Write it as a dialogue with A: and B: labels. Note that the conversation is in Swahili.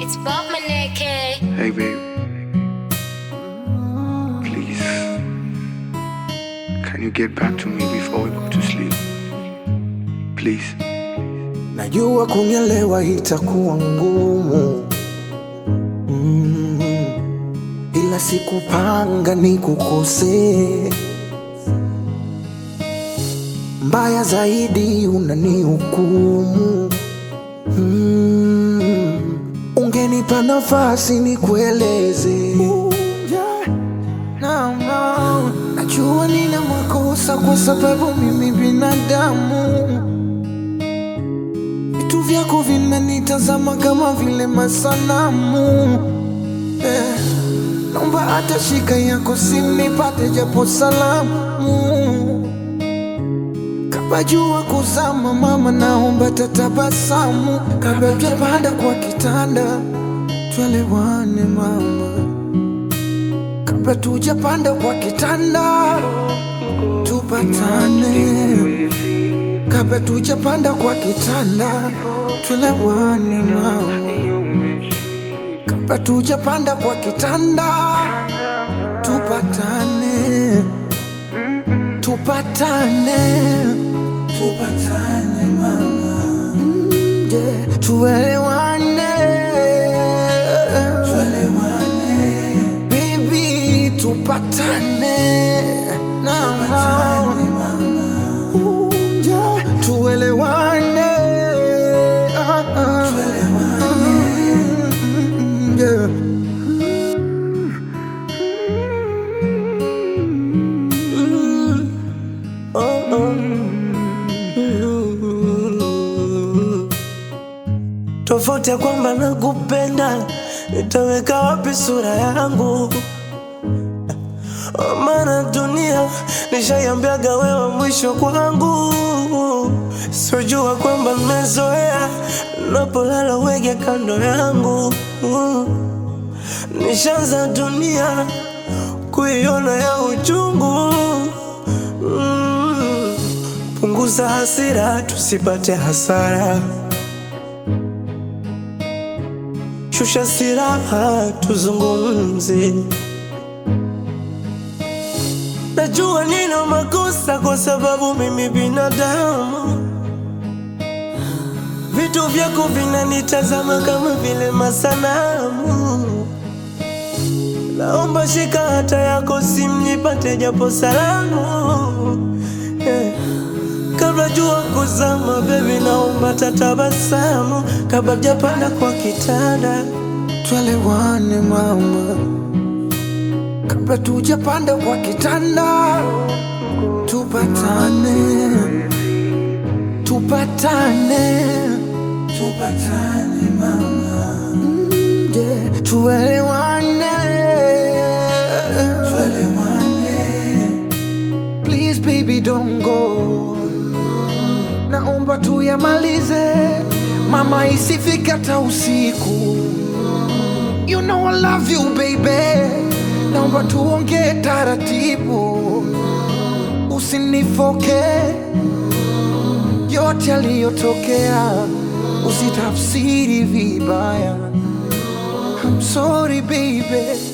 A: It's Bob Maneke.
B: Hey babe, please, can you get back to me before we go to sleep? Please.
C: Najua kunielewa itakuwa ngumu, ila sikupanga nikukosee. Mbaya zaidi unanihukumu. Ungenipa nafasi nikueleze. Najua nina makosa kwa sababu mimi binadamu. Vitu vyako vinanitazama kama vile masanamu. Naomba hata shika yako simu nipate japo salamu. Kabla jua kuzama mama, naomba tatabasamu. Kabla tujapanda kwa kitanda tuelewane mama. Kabla tujapanda kwa kitanda tupatane. Kabla tujapanda kwa kitanda tuelewane mama. Kabla tujapanda kwa kitanda tupatane. Tupatane mama. Yeah. Tuelewane. Baby, tupatane. Tupatane mama. Yeah. Tuelewane. Yeah.
D: Tofauti ya kwamba nakupenda, nitaweka wapi sura yangu? Maana dunia nishaiambiaga wewe mwisho kwangu. Sijua kwamba nimezoea napolala wege kando yangu. Nishaanza dunia kuiona ya uchungu. Punguza hasira tusipate hasara. Shusha siraha tuzungumze. Najua nina makosa kwa sababu mimi binadamu. Vitu vyako vinanitazama kama vile masanamu. Naomba shika hata yako simu nipate japo salamu. Kabla jua kuzama baby, naomba tatabasamu. Kabla japanda kwa kitanda
C: tuelewane mama. Kabla tujapanda kwa kitanda tupatane. Tupatane mama. Yeah. Tuelewane. Please baby don't go. Naomba tuyamalize mama, isifike hata usiku. You know I love you baby. Naomba tuongee taratibu, usinifoke. Yote yaliyotokea usitafsiri vibaya. I'm sorry baby.